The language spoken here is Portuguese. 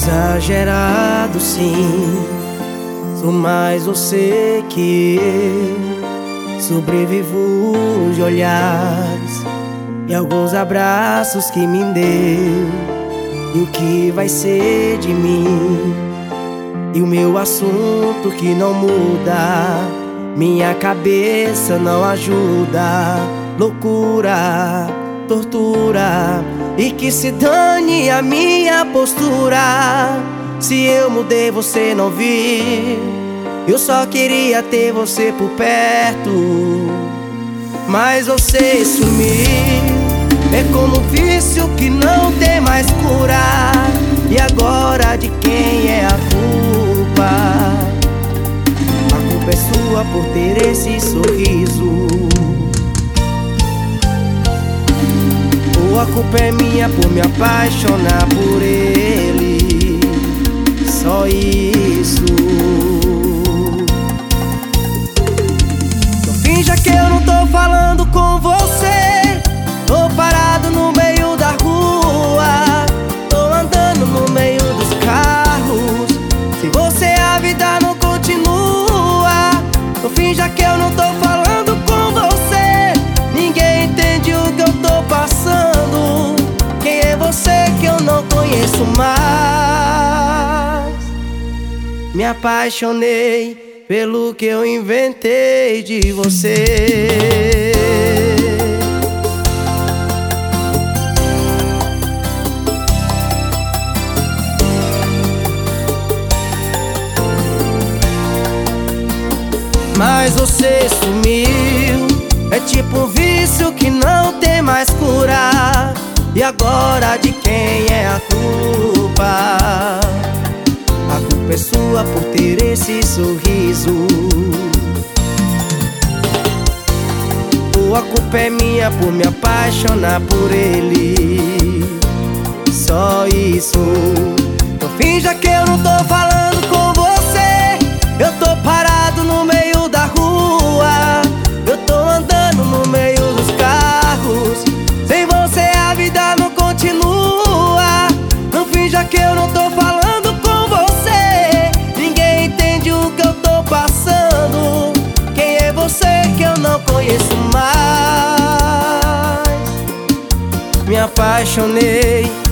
Exagerado sim, sou mais você que eu. Sobrevivo de olhares e alguns abraços que me deu. E o que vai ser de mim? E o meu assunto que não muda, minha cabeça não ajuda. Loucura, tortura, e que se dane a minha postura. Se eu mudei você não viu, eu só queria ter você por perto. Mas você sumiu, é como um vício que não tem mais cura. E agora de quem é a culpa? A culpa é sua por ter esse sorriso, ou a culpa é minha por me apaixonar por ele. Só isso. Não finja que eu não tô falando com você. Tô parado no meio da rua, tô andando no meio dos carros. Sem você a vida não continua. Não finja que eu não tô falando com você. Ninguém entende o que eu tô passando. Quem é você que eu não conheço mais? Me apaixonei pelo que eu inventei de você. Mas você sumiu, é tipo um vício que não tem mais cura. E agora de quem é a culpa? A culpa é sua por ter esse sorriso, ou a culpa é minha por me apaixonar por ele. Só isso. Não finja que eu não tô falando com você. Eu tô parado no meio da rua, eu tô andando no meio dos carros. Sem você a vida não continua. Não finja que eu não tô falando com você. Ninguém entende o que eu tô passando. Quem é você que eu não conheço mais? Me apaixonei